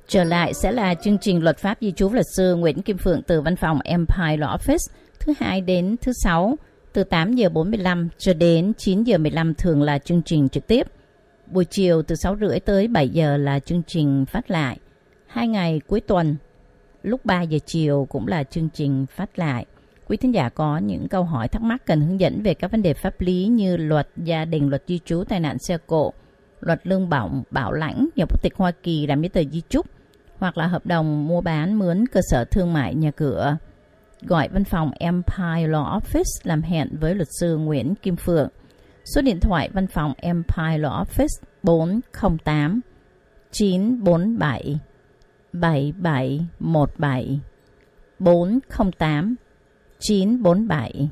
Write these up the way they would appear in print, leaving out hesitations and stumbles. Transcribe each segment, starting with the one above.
Trở lại sẽ là chương trình Luật pháp di trú luật sư Nguyễn Kim Phượng từ văn phòng Empire Law Office, thứ hai đến thứ sáu từ 8 giờ 45 cho đến 9 giờ 15 thường là chương trình trực tiếp. Buổi chiều từ 6 rưỡi tới 7 giờ là chương trình phát lại. 2 ngày cuối tuần lúc 3 giờ chiều cũng là chương trình phát lại. Quý thính giả có những câu hỏi thắc mắc cần hướng dẫn về các vấn đề pháp lý như luật gia đình, luật di trú, tai nạn xe cộ, luật lương bổng, bảo lãnh, nhập quốc tịch Hoa Kỳ, làm giấy tờ di chúc, hoặc là hợp đồng mua bán mướn cơ sở thương mại nhà cửa, gọi văn phòng Empire Law Office làm hẹn với luật sư Nguyễn Kim Phượng. Số điện thoại văn phòng Empire Law Office 408 947 7717 408 947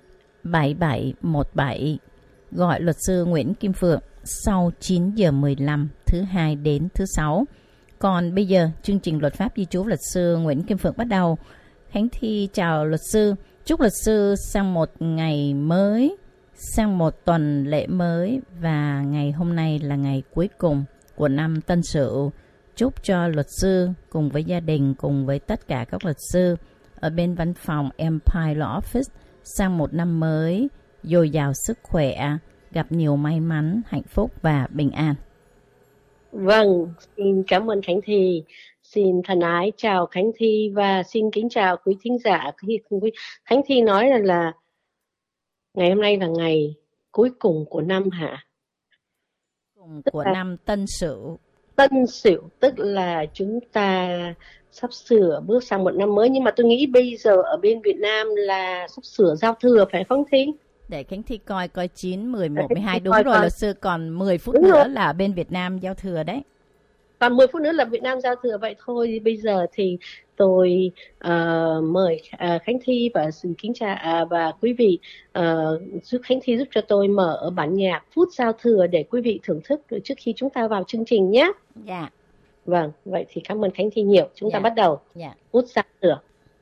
7717. Gọi luật sư Nguyễn Kim Phượng sau 9 giờ 15 thứ hai đến thứ sáu. Còn bây giờ chương trình Luật pháp di trú luật sư Nguyễn Kim Phượng bắt đầu. Khánh Thi chào luật sư, chúc luật sư sang một ngày mới, sang một tuần lễ mới, và ngày hôm nay là ngày cuối cùng của năm Tân Sửu. Chúc cho luật sư cùng với gia đình, cùng với tất cả các luật sư ở bên văn phòng Empire Law Office sang một năm mới dồi dào sức khỏe, gặp nhiều may mắn, hạnh phúc và bình an. Vâng, xin cảm ơn Khánh Thi. Xin thân ái chào Khánh Thi và xin kính chào quý thính giả. Khánh Thi nói là ngày hôm nay là ngày cuối cùng của năm hả? Của năm Tân Sửu. Tân Sửu tức là chúng ta sắp sửa bước sang một năm mới. Nhưng mà tôi nghĩ bây giờ ở bên Việt Nam là sắp sửa giao thừa phải không Thi? Để Khánh Thi coi 9, 11, 12. Đúng rồi luật sư, còn 10 phút nữa là ở bên Việt Nam giao thừa đấy. Còn 10 phút nữa là Việt Nam giao thừa. Vậy thôi bây giờ thì tôi mời Khánh Thi và xin kính chào và quý vị giúp Khánh Thi giúp cho tôi mở ở bản nhạc Phút Giao Thừa để quý vị thưởng thức trước khi chúng ta vào chương trình nhé. Dạ. Vâng, vậy thì cảm ơn Khánh Thi nhiều. Chúng ta bắt đầu. Phút Giao Thừa.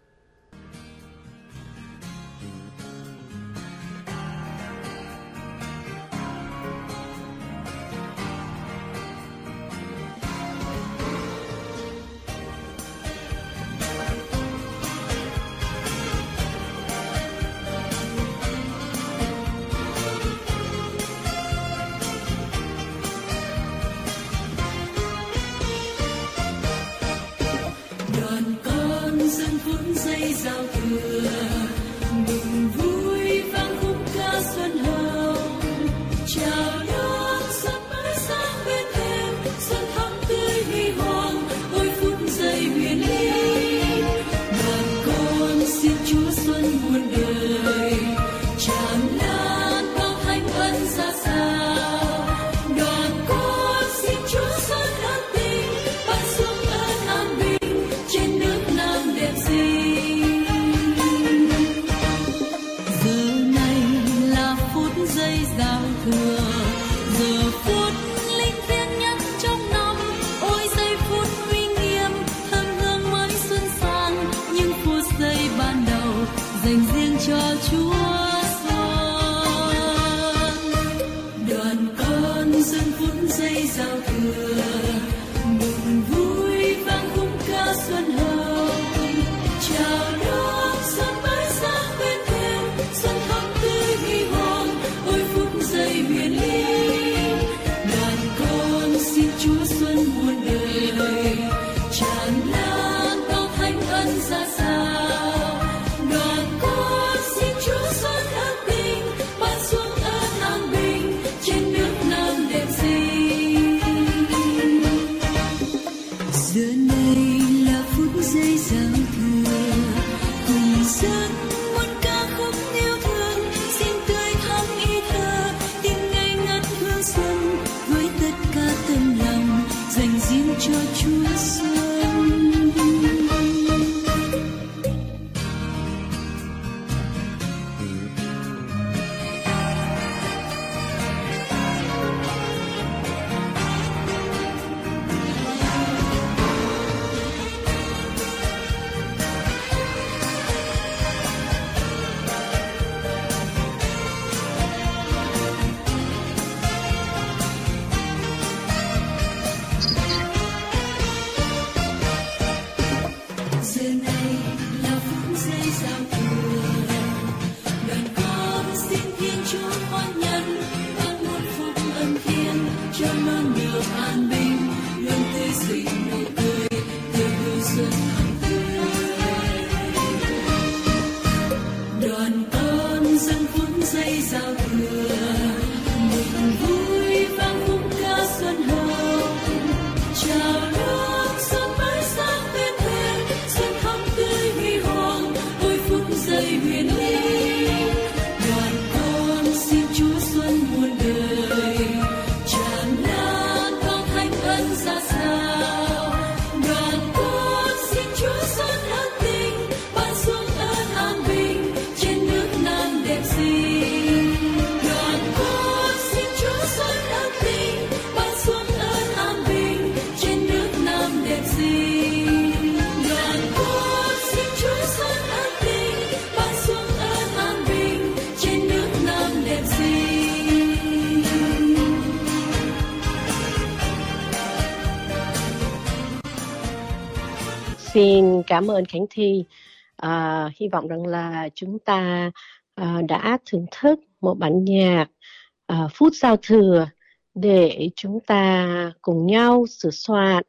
Giao thừa mừng vui vang khúc ca xuân hồng, chào đón xuân mới sang bên em, xuân thắm tươi huy hoàng ôi phút giây huyền linh. Đoàn con xin Chúa xuân muôn đời tràn lan bao thánh ân xa xa. Đoàn con xin Chúa xuân ân tình ban xuống ơn an bình trên nước Nam đẹp xinh. Giao thừa giờ phút linh thiêng nhất trong năm, ôi giây phút uy nghiêm thơm hương mới xuân sang, những phút giây ban đầu dành riêng cho Chúa xuân. Đoàn con dâng phút giây giao thừa mừng vui vang khúc ca xuân hồng, chào đón xuân mới sang bên em, xuân thắm tươi huy hoàng giây huyền linh. Đoàn con xin Chúa xuân muôn đời tràn lan bao thánh ân xa xa. Đoàn con xin Chúa thừa. Đoàn con xin Thiên Chúa khoan nhân, ban muôn phúc ân thiên, cho non được an bình, luôn tươi xinh nụ cười, tươi vui xuân hàng tươi. Đoàn con dâng phút giây giao thừa, mừng vui vang khúc ca xuân hồng, chào đón xuân mới sang bên thềm, xuân thắm tươi huy hoàng, ôi phút giây huyền linh. Đoàn con xin Chúa xuân muôn đời, tràn lan con thánh ân ra sao. Đoàn con xin Chúa xuân ân tình, ban xuống ơn an bình trên nước Nam đẹp xinh. Đoàn con xin Chúa xuân ân tình, ban xuống ơn an bình trên nước Nam đẹp xinh. Đoàn con xin Chúa xuân ân tình, ban xuống ơn an bình trên nước Nam đẹp xinh. Xin cảm ơn Khánh Thi. Hy vọng rằng là chúng ta đã thưởng thức một bản nhạc phút giao thừa để chúng ta cùng nhau sửa soạn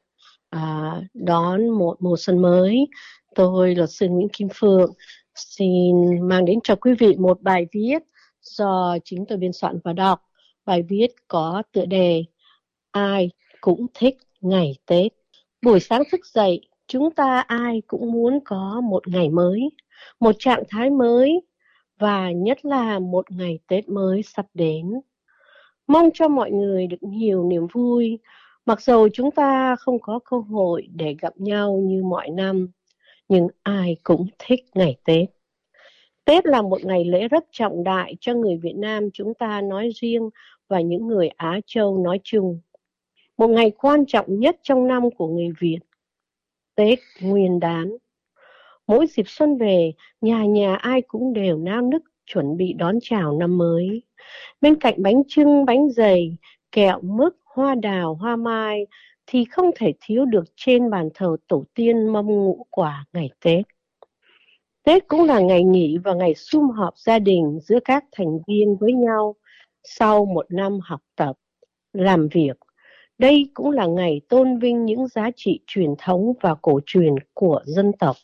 đón một mùa xuân mới. Tôi, luật sư Nguyễn Kim Phượng, xin mang đến cho quý vị một bài viết do chính tôi biên soạn và đọc. Bài viết có tựa đề Ai cũng thích ngày Tết. Buổi sáng thức dậy, chúng ta ai cũng muốn có một ngày mới, một trạng thái mới và nhất là một ngày Tết mới sắp đến. Mong cho mọi người được nhiều niềm vui, mặc dầu chúng ta không có cơ hội để gặp nhau như mọi năm, nhưng ai cũng thích ngày Tết. Tết là một ngày lễ rất trọng đại cho người Việt Nam chúng ta nói riêng và những người Á Châu nói chung. Một ngày quan trọng nhất trong năm của người Việt, Tết Nguyên đán. Mỗi dịp xuân về, nhà nhà ai cũng đều nao nức chuẩn bị đón chào năm mới. Bên cạnh bánh chưng, bánh dày, kẹo mứt, hoa đào, hoa mai thì không thể thiếu được trên bàn thờ tổ tiên mâm ngũ quả ngày Tết. Tết cũng là ngày nghỉ và ngày sum họp gia đình giữa các thành viên với nhau sau một năm học tập, làm việc. Đây cũng là ngày tôn vinh những giá trị truyền thống và cổ truyền của dân tộc.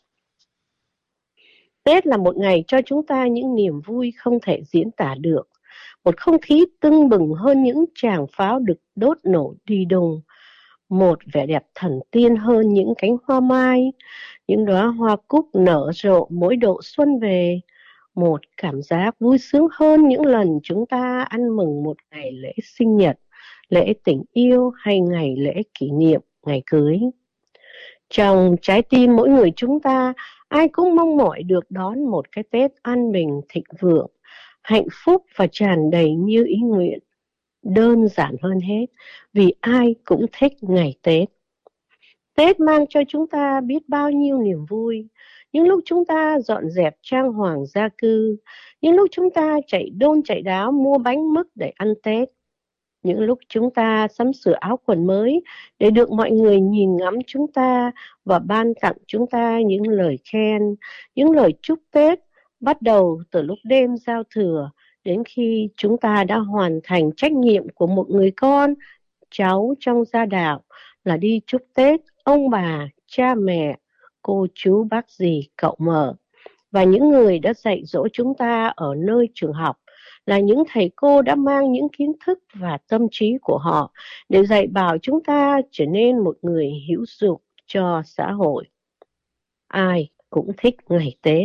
Tết là một ngày cho chúng ta những niềm vui không thể diễn tả được. Một không khí tưng bừng hơn những tràng pháo được đốt nổ đi đùng. Một vẻ đẹp thần tiên hơn những cánh hoa mai, những đóa hoa cúc nở rộ mỗi độ xuân về. Một cảm giác vui sướng hơn những lần chúng ta ăn mừng một ngày lễ sinh nhật, lễ tình yêu hay ngày lễ kỷ niệm, ngày cưới. Trong trái tim mỗi người chúng ta, ai cũng mong mỏi được đón một cái Tết an bình, thịnh vượng, hạnh phúc và tràn đầy như ý nguyện. Đơn giản hơn hết, vì ai cũng thích ngày Tết. Tết mang cho chúng ta biết bao nhiêu niềm vui. Những lúc chúng ta dọn dẹp trang hoàng gia cư, những lúc chúng ta chạy đôn chạy đáo mua bánh mứt để ăn Tết, những lúc chúng ta sắm sửa áo quần mới để được mọi người nhìn ngắm chúng ta và ban tặng chúng ta những lời khen, những lời chúc Tết, bắt đầu từ lúc đêm giao thừa đến khi chúng ta đã hoàn thành trách nhiệm của một người con, cháu trong gia đạo là đi chúc Tết ông bà, cha mẹ, cô chú bác dì, cậu mợ và những người đã dạy dỗ chúng ta ở nơi trường học, là những thầy cô đã mang những kiến thức và tâm trí của họ để dạy bảo chúng ta trở nên một người hữu dụng cho xã hội. Ai cũng thích ngày Tết.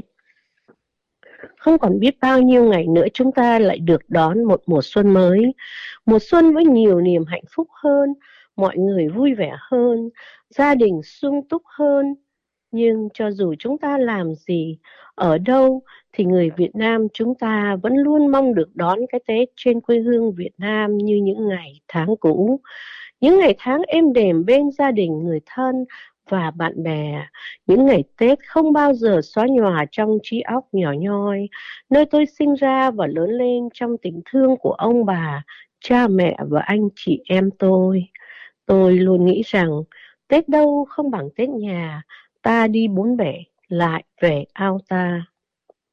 Không còn biết bao nhiêu ngày nữa chúng ta lại được đón một mùa xuân mới. Mùa xuân với nhiều niềm hạnh phúc hơn, mọi người vui vẻ hơn, gia đình sung túc hơn. Nhưng cho dù chúng ta làm gì, ở đâu, thì người Việt Nam chúng ta vẫn luôn mong được đón cái Tết trên quê hương Việt Nam như những ngày tháng cũ. Những ngày tháng êm đềm bên gia đình, người thân và bạn bè. Những ngày Tết không bao giờ xóa nhòa trong trí óc nhỏ nhoi, nơi tôi sinh ra và lớn lên trong tình thương của ông bà, cha mẹ và anh chị em tôi. Tôi luôn nghĩ rằng Tết đâu không bằng Tết nhà, ta đi bốn bể lại về ao ta.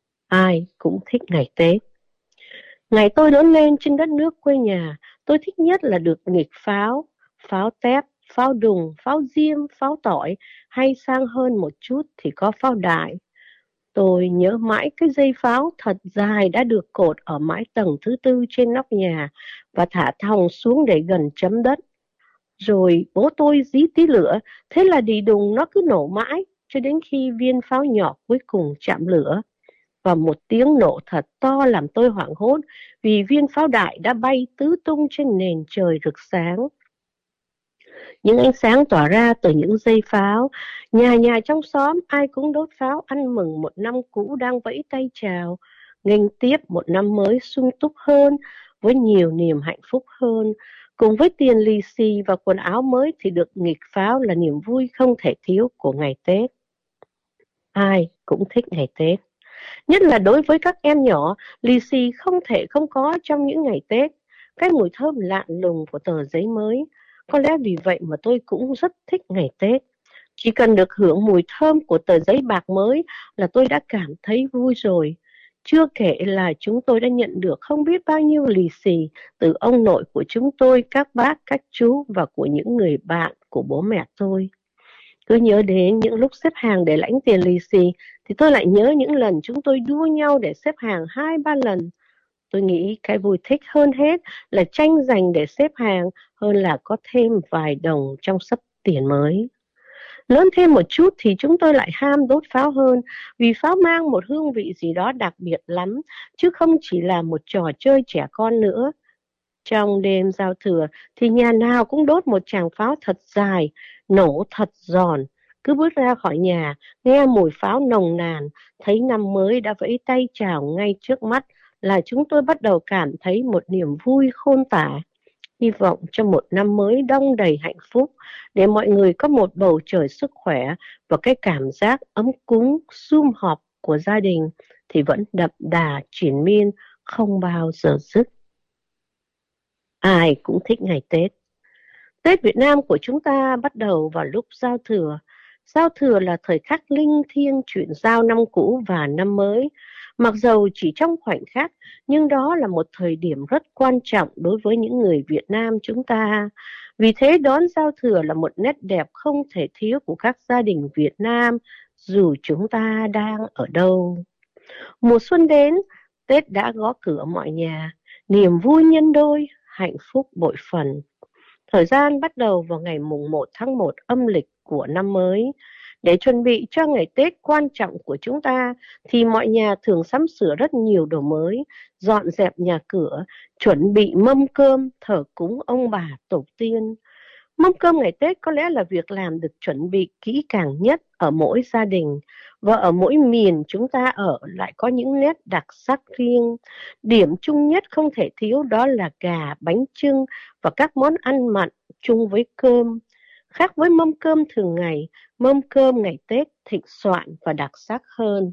Ai cũng thích ngày Tết. Ngày tôi lớn lên trên đất nước quê nhà, tôi thích nhất là được nghịch pháo, pháo tép, pháo đùng, pháo diêm, pháo tỏi, hay sang hơn một chút thì có pháo đại. Tôi nhớ mãi cái dây pháo thật dài đã được cột ở mái tầng thứ tư trên nóc nhà và thả thòng xuống để gần chấm đất. Rồi bố tôi dí tí lửa, thế là đi đùng nó cứ nổ mãi cho đến khi viên pháo nhỏ cuối cùng chạm lửa. Và một tiếng nổ thật to làm tôi hoảng hốt vì viên pháo đại đã bay tứ tung trên nền trời rực sáng. Những ánh sáng tỏa ra từ những dây pháo, nhà nhà trong xóm ai cũng đốt pháo ăn mừng một năm cũ đang vẫy tay chào, nghênh tiếp một năm mới sung túc hơn, với nhiều niềm hạnh phúc hơn. Cùng với tiền lì xì và quần áo mới thì được nghịch pháo là niềm vui không thể thiếu của ngày Tết. Ai cũng thích ngày Tết. Nhất là đối với các em nhỏ, lì xì không thể không có trong những ngày Tết. Cái mùi thơm lạ lùng của tờ giấy mới. Có lẽ vì vậy mà tôi cũng rất thích ngày Tết. Chỉ cần được hưởng mùi thơm của tờ giấy bạc mới là tôi đã cảm thấy vui rồi. Chưa kể là chúng tôi đã nhận được không biết bao nhiêu lì xì từ ông nội của chúng tôi, các bác, các chú và của những người bạn của bố mẹ tôi. Cứ nhớ đến những lúc xếp hàng để lãnh tiền lì xì thì tôi lại nhớ những lần chúng tôi đua nhau để xếp hàng 2-3 lần. Tôi nghĩ cái vui thích hơn hết là tranh giành để xếp hàng hơn là có thêm vài đồng trong xấp tiền mới. Lớn thêm một chút thì chúng tôi lại ham đốt pháo hơn vì pháo mang một hương vị gì đó đặc biệt lắm, chứ không chỉ là một trò chơi trẻ con nữa. Trong đêm giao thừa thì nhà nào cũng đốt một tràng pháo thật dài, nổ thật giòn. Cứ bước ra khỏi nhà, nghe mùi pháo nồng nàn, thấy năm mới đã vẫy tay chào ngay trước mắt là chúng tôi bắt đầu cảm thấy một niềm vui khôn tả. Hy vọng cho một năm mới đong đầy hạnh phúc, để mọi người có một bầu trời sức khỏe và cái cảm giác ấm cúng, sum họp của gia đình thì vẫn đậm đà triền miên, không bao giờ dứt. Ai cũng thích ngày Tết. Tết Việt Nam của chúng ta bắt đầu vào lúc giao thừa. Giao thừa là thời khắc linh thiêng chuyển giao năm cũ và năm mới. Mặc dầu chỉ trong khoảnh khắc, nhưng đó là một thời điểm rất quan trọng đối với những người Việt Nam chúng ta. Vì thế đón giao thừa là một nét đẹp không thể thiếu của các gia đình Việt Nam, dù chúng ta đang ở đâu. Mùa xuân đến, Tết đã gõ cửa mọi nhà, niềm vui nhân đôi, hạnh phúc bội phần. Thời gian bắt đầu vào ngày mùng 1 tháng 1 âm lịch của năm mới. Để chuẩn bị cho ngày Tết quan trọng của chúng ta thì mọi nhà thường sắm sửa rất nhiều đồ mới, dọn dẹp nhà cửa, chuẩn bị mâm cơm, thờ cúng ông bà tổ tiên. Mâm cơm ngày Tết có lẽ là việc làm được chuẩn bị kỹ càng nhất ở mỗi gia đình, và ở mỗi miền chúng ta ở lại có những nét đặc sắc riêng. Điểm chung nhất không thể thiếu đó là gà, bánh chưng và các món ăn mặn chung với cơm. Khác với mâm cơm thường ngày, mâm cơm ngày Tết thịnh soạn và đặc sắc hơn.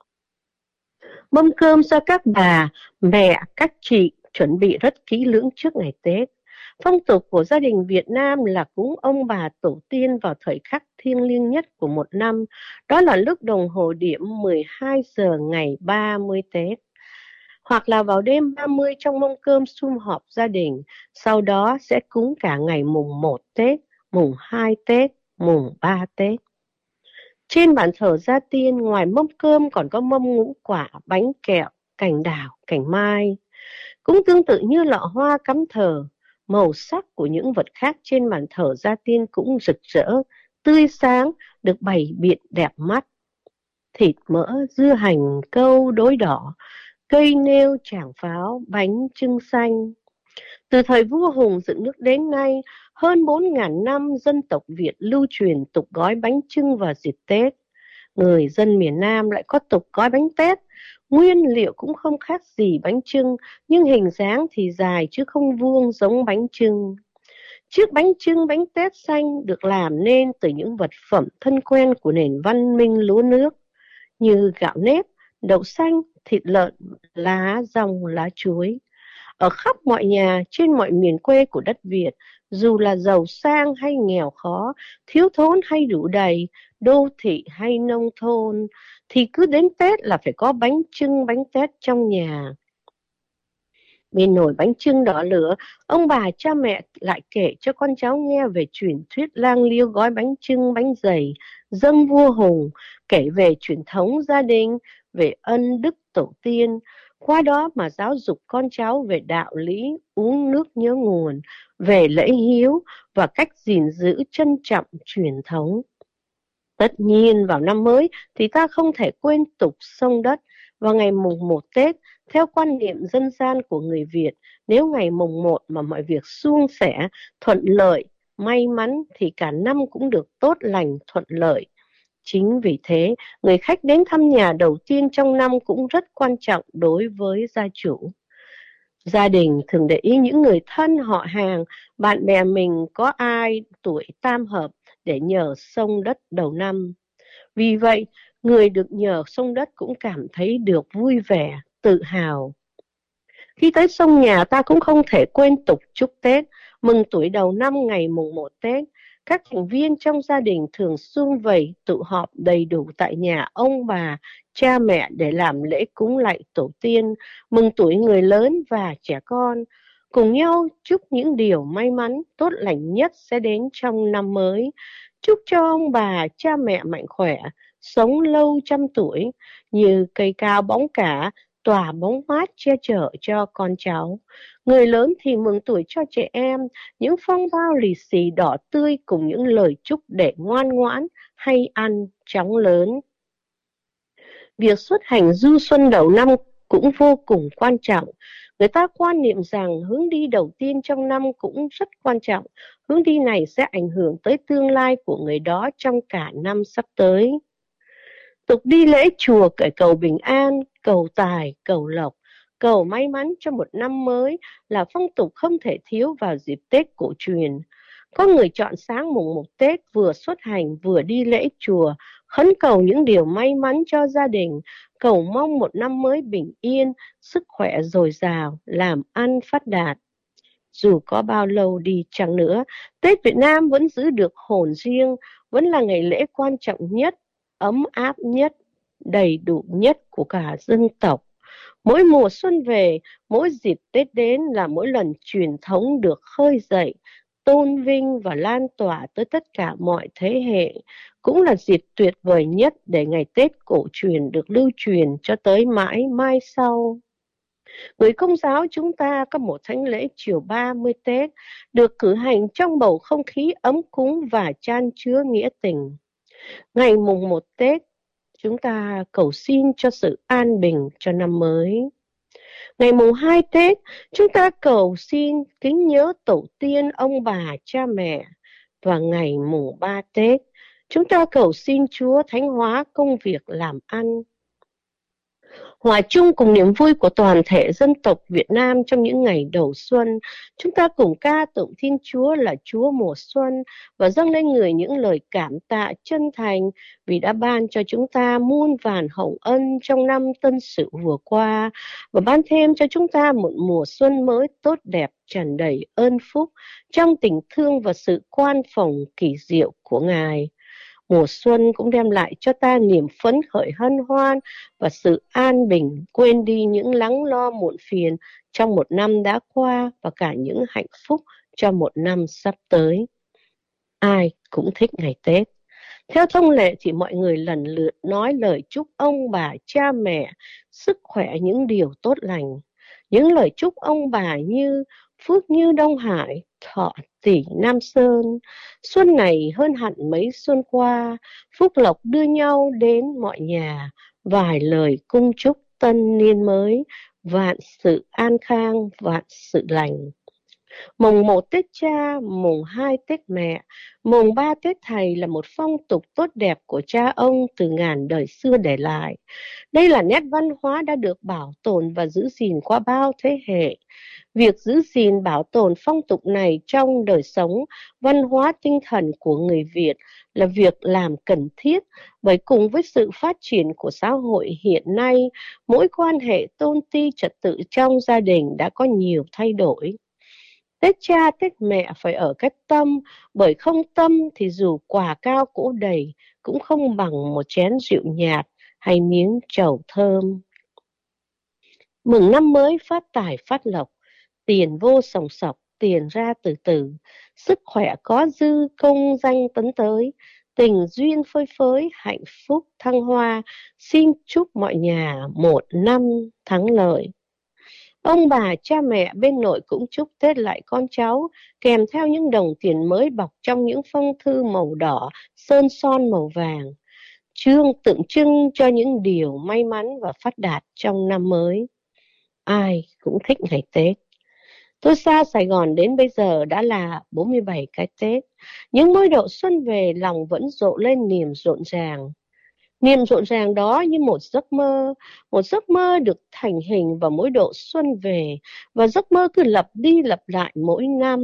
Mâm cơm do các bà, mẹ, các chị chuẩn bị rất kỹ lưỡng trước ngày Tết. Phong tục của gia đình Việt Nam là cúng ông bà tổ tiên vào thời khắc thiêng liêng nhất của một năm, đó là lúc đồng hồ điểm 12 giờ ngày 30 Tết. Hoặc là vào đêm 30 trong mâm cơm sum họp gia đình, sau đó sẽ cúng cả ngày mùng 1 Tết, mùng 2 Tết, mùng 3 Tết. Trên bàn thờ gia tiên, ngoài mâm cơm còn có mâm ngũ quả, bánh kẹo, cành đào, cành mai. Cũng tương tự như lọ hoa cắm thờ, màu sắc của những vật khác trên bàn thờ gia tiên cũng rực rỡ, tươi sáng, được bày biện đẹp mắt. Thịt mỡ, dưa hành, câu, đối đỏ, cây nêu, tràng pháo, bánh chưng xanh. Từ thời vua Hùng dựng nước đến nay, hơn 4.000 năm dân tộc Việt lưu truyền tục gói bánh chưng vào dịp Tết. Người dân miền Nam lại có tục gói bánh tét. Nguyên liệu cũng không khác gì bánh chưng, nhưng hình dáng thì dài chứ không vuông giống bánh chưng. Chiếc bánh chưng, bánh tét xanh được làm nên từ những vật phẩm thân quen của nền văn minh lúa nước, như gạo nếp, đậu xanh, thịt lợn, lá dong, lá chuối. Ở khắp mọi nhà, trên mọi miền quê của đất Việt, dù là giàu sang hay nghèo khó, thiếu thốn hay đủ đầy, đô thị hay nông thôn, thì cứ đến Tết là phải có bánh chưng bánh tét trong nhà. Bên nồi bánh chưng đỏ lửa, ông bà cha mẹ lại kể cho con cháu nghe về truyền thuyết lang liêu gói bánh chưng bánh dày, dâng vua Hùng, kể về truyền thống gia đình, về ân đức tổ tiên. Qua đó mà giáo dục con cháu về đạo lý, uống nước nhớ nguồn, về lễ hiếu và cách gìn giữ trân trọng truyền thống. Tất nhiên vào năm mới thì ta không thể quên tục xông đất. Vào ngày mùng 1 Tết, theo quan niệm dân gian của người Việt, nếu ngày mùng 1 mà mọi việc suôn sẻ, thuận lợi, may mắn thì cả năm cũng được tốt lành, thuận lợi. Chính vì thế, người khách đến thăm nhà đầu tiên trong năm cũng rất quan trọng đối với gia chủ. Gia đình thường để ý những người thân họ hàng, bạn bè mình có ai tuổi tam hợp để nhờ xông đất đầu năm. Vì vậy, người được nhờ xông đất cũng cảm thấy được vui vẻ, tự hào. Khi tới xông nhà ta cũng không thể quên tục chúc Tết, mừng tuổi đầu năm ngày mùng 1 Tết. Các thành viên trong gia đình thường sum vầy tụ họp đầy đủ tại nhà ông bà, cha mẹ để làm lễ cúng lạy tổ tiên, mừng tuổi người lớn và trẻ con, cùng nhau chúc những điều may mắn, tốt lành nhất sẽ đến trong năm mới. Chúc cho ông bà, cha mẹ mạnh khỏe, sống lâu trăm tuổi, như cây cao bóng cả, tỏa bóng mát che chở cho con cháu. Người lớn thì mừng tuổi cho trẻ em, những phong bao lì xì đỏ tươi cùng những lời chúc để ngoan ngoãn, hay ăn, chóng lớn. Việc xuất hành du xuân đầu năm cũng vô cùng quan trọng. Người ta quan niệm rằng hướng đi đầu tiên trong năm cũng rất quan trọng. Hướng đi này sẽ ảnh hưởng tới tương lai của người đó trong cả năm sắp tới. Tục đi lễ chùa để cầu bình an, cầu tài, cầu lộc, cầu may mắn cho một năm mới là phong tục không thể thiếu vào dịp Tết cổ truyền. Có người chọn sáng mùng 1 Tết vừa xuất hành vừa đi lễ chùa, khấn cầu những điều may mắn cho gia đình, cầu mong một năm mới bình yên, sức khỏe dồi dào, làm ăn phát đạt. Dù có bao lâu đi chăng nữa, Tết Việt Nam vẫn giữ được hồn riêng, vẫn là ngày lễ quan trọng nhất, ấm áp nhất, đầy đủ nhất của cả dân tộc. Mỗi mùa xuân về, mỗi dịp Tết đến là mỗi lần truyền thống được khơi dậy, tôn vinh và lan tỏa tới tất cả mọi thế hệ. Cũng là dịp tuyệt vời nhất để ngày Tết cổ truyền được lưu truyền cho tới mãi mai sau. Người Công giáo chúng ta có một thánh lễ chiều 30 Tết được cử hành trong bầu không khí ấm cúng và chan chứa nghĩa tình. Ngày mùng 1 Tết, chúng ta cầu xin cho sự an bình cho năm mới. Ngày mùng 2 Tết, chúng ta cầu xin kính nhớ tổ tiên, ông bà, cha mẹ. Và ngày mùng 3 Tết, chúng ta cầu xin Chúa thánh hóa công việc làm ăn. Hòa chung cùng niềm vui của toàn thể dân tộc Việt Nam trong những ngày đầu xuân, chúng ta cùng ca tụng Thiên Chúa là Chúa mùa xuân và dâng lên Người những lời cảm tạ chân thành vì đã ban cho chúng ta muôn vàn hồng ân trong năm Tân Sửu vừa qua và ban thêm cho chúng ta một mùa xuân mới tốt đẹp tràn đầy ơn phúc trong tình thương và sự quan phòng kỳ diệu của Ngài. Mùa xuân cũng đem lại cho ta niềm phấn khởi hân hoan và sự an bình, quên đi những lắng lo muộn phiền trong một năm đã qua và cả những hạnh phúc cho một năm sắp tới. Ai cũng thích ngày Tết. Theo thông lệ thì mọi người lần lượt nói lời chúc ông bà, cha mẹ, sức khỏe, những điều tốt lành. Những lời chúc ông bà như phước như Đông Hải, thọ tỷ Nam Sơn, xuân này hơn hẳn mấy xuân qua, phúc lộc đưa nhau đến mọi nhà, vài lời cung chúc tân niên mới, vạn sự an khang, vạn sự lành. Mùng 1 Tết cha, mùng 2 Tết mẹ, mùng 3 Tết thầy là một phong tục tốt đẹp của cha ông từ ngàn đời xưa để lại. Đây là nét văn hóa đã được bảo tồn và giữ gìn qua bao thế hệ. Việc giữ gìn bảo tồn phong tục này trong đời sống, văn hóa tinh thần của người Việt là việc làm cần thiết, bởi cùng với sự phát triển của xã hội hiện nay, mỗi quan hệ tôn ti trật tự trong gia đình đã có nhiều thay đổi. Tết cha, Tết mẹ phải ở cách tâm, bởi không tâm thì dù quà cao cỗ đầy cũng không bằng một chén rượu nhạt hay miếng trầu thơm. Mừng năm mới phát tài phát lộc, tiền vô sòng sọc, tiền ra từ từ, sức khỏe có dư, công danh tấn tới, tình duyên phơi phới, hạnh phúc thăng hoa. Xin chúc mọi nhà một năm thắng lợi. Ông bà, cha mẹ bên nội cũng chúc Tết lại con cháu, kèm theo những đồng tiền mới bọc trong những phong thư màu đỏ, sơn son màu vàng, tượng trưng cho những điều may mắn và phát đạt trong năm mới. Ai cũng thích ngày Tết. Tôi xa Sài Gòn đến bây giờ đã là 47 cái Tết. Những mỗi độ xuân về, lòng vẫn rộ lên niềm rộn ràng. Niềm rộn ràng đó như một giấc mơ được thành hình vào mỗi độ xuân về, và giấc mơ cứ lặp đi lặp lại mỗi năm.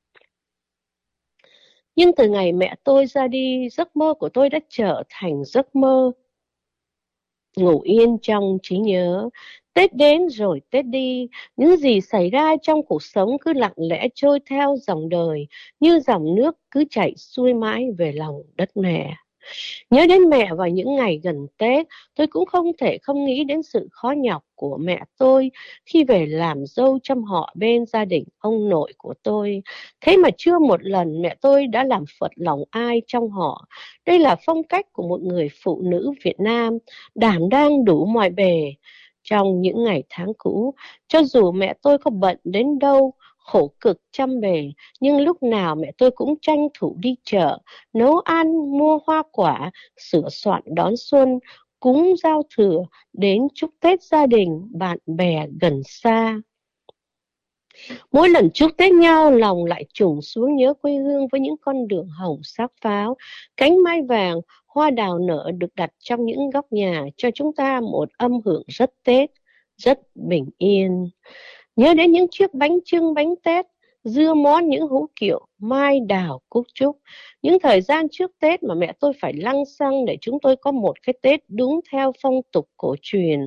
Nhưng từ ngày mẹ tôi ra đi, giấc mơ của tôi đã trở thành giấc mơ ngủ yên trong trí nhớ. Tết đến rồi Tết đi, những gì xảy ra trong cuộc sống cứ lặng lẽ trôi theo dòng đời, như dòng nước cứ chảy xuôi mãi về lòng đất mẹ. Nhớ đến mẹ vào những ngày gần Tết, tôi cũng không thể không nghĩ đến sự khó nhọc của mẹ tôi khi về làm dâu trong họ bên gia đình ông nội của tôi. Thế mà chưa một lần mẹ tôi đã làm phật lòng ai trong họ. Đây là phong cách của một người phụ nữ Việt Nam, đảm đang đủ mọi bề. Trong những ngày tháng cũ, cho dù mẹ tôi có bận đến đâu, khổ cực trăm bề, nhưng lúc nào mẹ tôi cũng tranh thủ đi chợ, nấu ăn, mua hoa quả, sửa soạn đón xuân, cúng giao thừa, đến chúc Tết gia đình, bạn bè gần xa. Mỗi lần chúc Tết nhau, lòng lại trùng xuống nhớ quê hương với những con đường hồng sắc pháo, cánh mai vàng, hoa đào nở được đặt trong những góc nhà, cho chúng ta một âm hưởng rất Tết, rất bình yên. Nhớ đến những chiếc bánh chưng bánh tét, dưa món, những hũ kiệu, mai đào cúc trúc. Những thời gian trước Tết mà mẹ tôi phải lăng xăng để chúng tôi có một cái Tết đúng theo phong tục cổ truyền.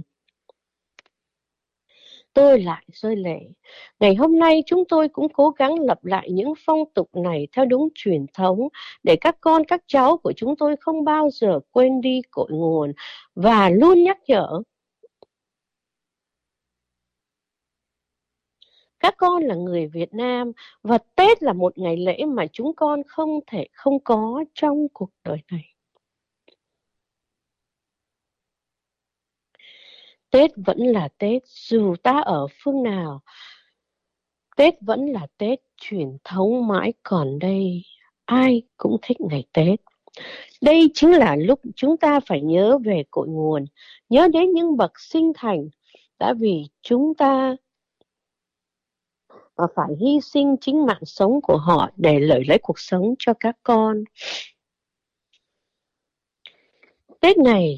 Tôi lại rơi lệ. Ngày hôm nay chúng tôi cũng cố gắng lập lại những phong tục này theo đúng truyền thống, để các con các cháu của chúng tôi không bao giờ quên đi cội nguồn, và luôn nhắc nhở các con là người Việt Nam, và Tết là một ngày lễ mà chúng con không thể không có trong cuộc đời này. Tết vẫn là Tết, dù ta ở phương nào. Tết vẫn là Tết, truyền thống mãi còn đây. Ai cũng thích ngày Tết. Đây chính là lúc chúng ta phải nhớ về cội nguồn, nhớ đến những bậc sinh thành đã vì chúng ta và phải hy sinh chính mạng sống của họ để lợi lấy cuộc sống cho các con. Tết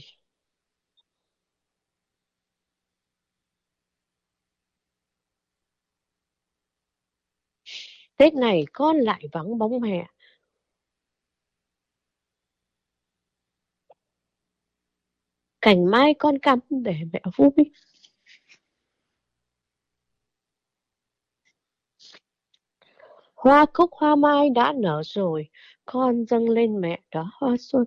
này con lại vắng bóng mẹ. Cành mai con cắm để mẹ vui. Hoa cúc hoa mai đã nở rồi, con dâng lên mẹ đó hoa xuân.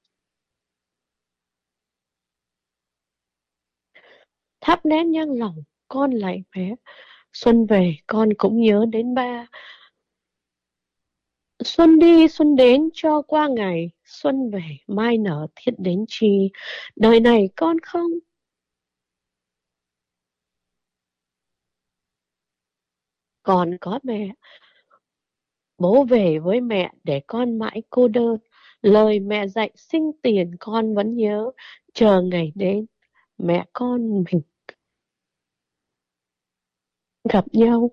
Thắp nén nhang lòng, con lạy mẹ. Xuân về con cũng nhớ đến ba. Xuân đi xuân đến cho qua ngày, xuân về mai nở thiết đến chi. Đời này con không còn có mẹ. Bố về với mẹ để con mãi cô đơn. Lời mẹ dạy sinh tiền con vẫn nhớ. Chờ ngày đến mẹ con mình gặp nhau.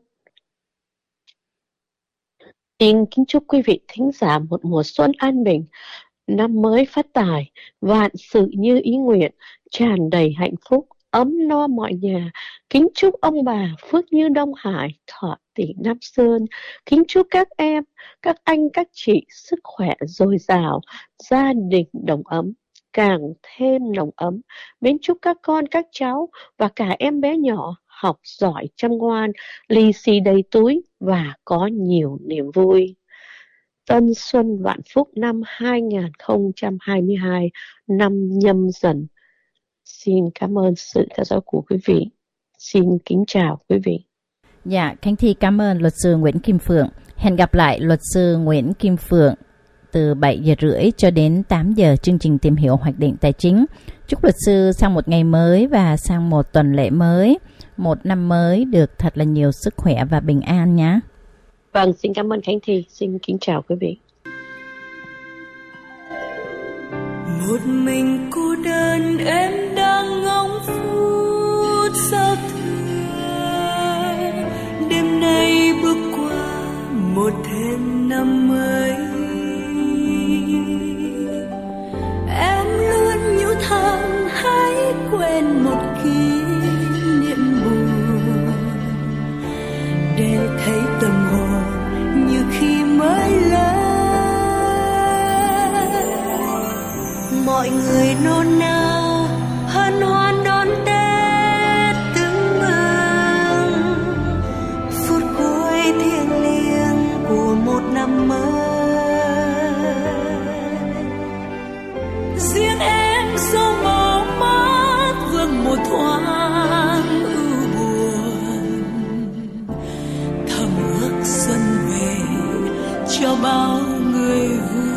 Xin kính chúc quý vị thính giả một mùa xuân an bình, năm mới phát tài, vạn sự như ý nguyện, tràn đầy hạnh phúc, ấm no mọi nhà. Kính chúc ông bà phước như Đông Hải, thọ tỷ Nam Sơn. Kính chúc các em, các anh, các chị sức khỏe dồi dào, gia đình đồng ấm, càng thêm nồng ấm. Mến chúc các con, các cháu và cả em bé nhỏ học giỏi chăm ngoan, lì xì đầy túi và có nhiều niềm vui. Tân Xuân Vạn Phúc năm 2022, năm Nhâm Dần. Xin cảm ơn sự theo dõi của quý vị. Xin kính chào quý vị. Dạ, Khánh Thi cảm ơn luật sư Nguyễn Kim Phượng. Hẹn gặp lại luật sư Nguyễn Kim Phượng từ 7 giờ rưỡi cho đến 8 giờ chương trình Tìm hiểu hoạch định tài chính. Chúc luật sư sang một ngày mới và sang một tuần lễ mới, một năm mới được thật là nhiều sức khỏe và bình an nhé. Vâng, xin cảm ơn Khánh Thi. Xin kính chào quý vị. Một mình cô đơn em đang ngóng phút giao thừa, đêm nay bước qua một thêm năm mới. Em luôn nhủ thầm hãy quên một kỷ niệm buồn, để thấy tâm hồn như khi mới lớn. Mọi người nôn nao hân hoan đón Tết tưng bừng, phút cuối thiêng liêng của một năm mới. Riêng em dâu màu mắt vương một thoáng ưu buồn, thầm ước xuân về cho bao người vui.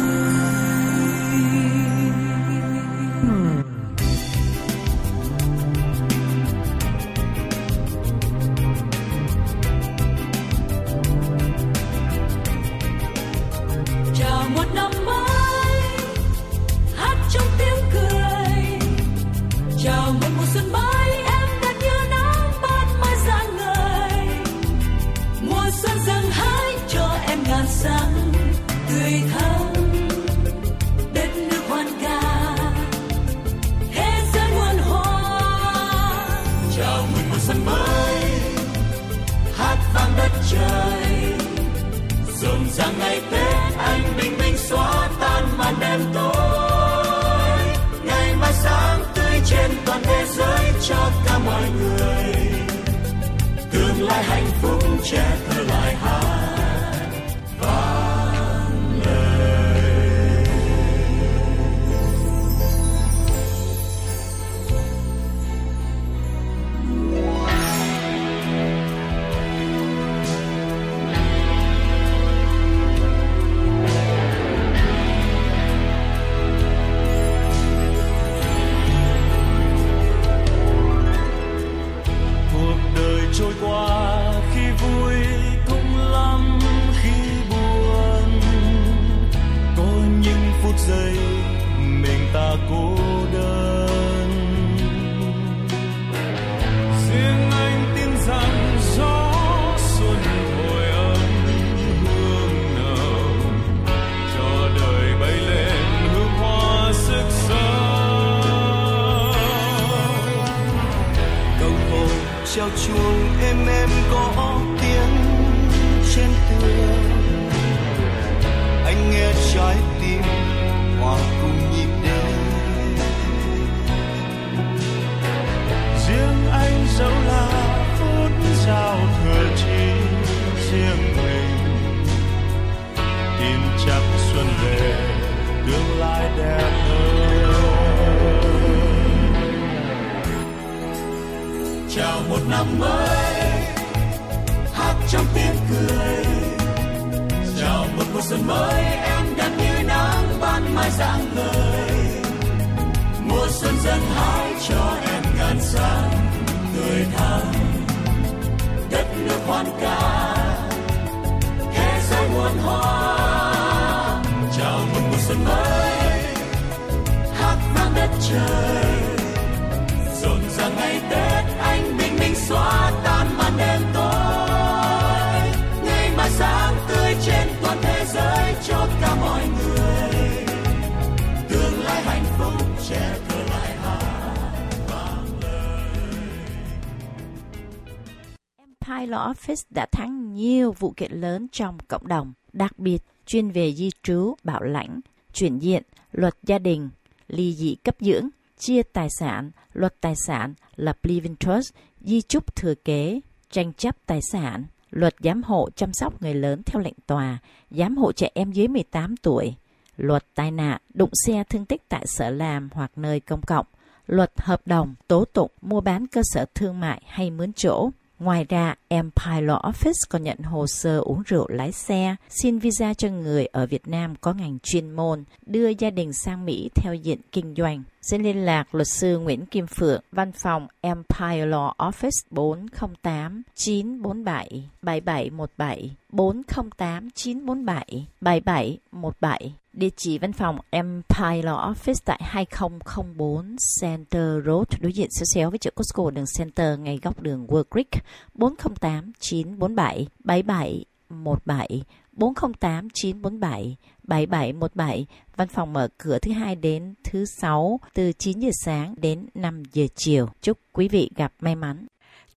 Rộn ràng ngày Tết anh bình minh xóa tan màn đêm tối, ngày mai sáng tươi trên toàn thế giới cho cả mọi người. Tương lai hạnh phúc trẻ thơ lại hát vang lời. Trôi qua khi vui cũng lắm khi buồn, có những phút giây mình ta cô đơn. Riêng anh tin rằng gió xuân thổi ấm hương nồng, cho đời bay lên hương hoa sức sống. Cầu hồn treo chuông em có tiếng trên tường, anh nghe trái tim hòa cùng nhịp đêm. Riêng anh dẫu là phút giao thừa chỉ riêng mình, tin chắc xuân về tương lai đẹp hơn. Chào một năm mới hát trong tiếng cười, chào một mùa xuân mới em đẹp như nắng ban mai rạng ngời. Mùa xuân dần hái cho em ngàn sáng tươi thắm, đất nước hoan ca thế giới muôn hoa. Chào một mùa xuân mới hát vang đất trời, rộn ràng ngày Tết anh bình minh xóa tan màn đêm tối, ngày mai sáng tươi trên toàn thế giới cho cả mọi người. Tương lai hạnh phúc trẻ thơ lại hát vang lời. Empire Law Office đã thắng nhiều vụ kiện lớn trong cộng đồng, đặc biệt chuyên về di trú, bảo lãnh, chuyển diện, luật gia đình, ly dị cấp dưỡng, chia tài sản, luật tài sản, lập living trust, di chúc thừa kế, tranh chấp tài sản, luật giám hộ chăm sóc người lớn theo lệnh tòa, giám hộ trẻ em dưới 18 tuổi, luật tai nạn, đụng xe thương tích tại sở làm hoặc nơi công cộng, luật hợp đồng, tố tụng, mua bán cơ sở thương mại hay mướn chỗ. Ngoài ra, Empire Law Office còn nhận hồ sơ uống rượu lái xe, xin visa cho người ở Việt Nam có ngành chuyên môn, đưa gia đình sang Mỹ theo diện kinh doanh. Xin liên lạc luật sư Nguyễn Kim Phượng, văn phòng Empire Law Office 408 947 7717 408 947 7717. Địa chỉ văn phòng Empire Law Office tại 2004 Center Road, đối diện xéo xéo với chợ Costco đường Center, ngay góc đường World Creek. 408 947 7717 408 947 7717. Văn phòng mở cửa thứ Hai đến thứ Sáu từ 9 giờ sáng đến 5 giờ chiều. Chúc quý vị gặp may mắn.